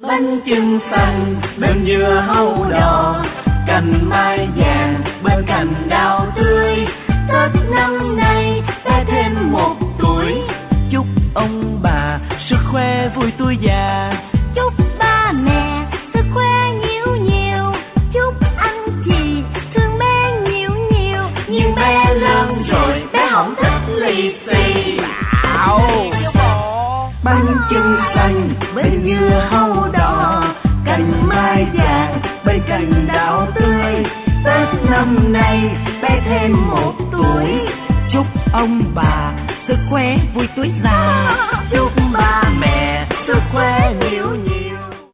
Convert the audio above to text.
Bánh chưng xanh bên dưa hấu đỏ, cành mai vàng bên cành đào tươi. Tết năm nay ta thêm một tuổi, chúc ông bà sức khỏe vui tuổi già. Chúc ba mẹ sức khỏe nhiều nhiều, chúc anh chị thương bé nhiều nhiều. nhưng bé lớn rồi bé không thích lì xì. Bánh chưng xanh bên dưa hấu đỏ, cành mai vàng bên cành đào tươi. Tết năm nay bé thêm một tuổi, Chúc ông bà sức khỏe vui tuổi già. chúc ba mẹ sức khỏe nhiều nhiều.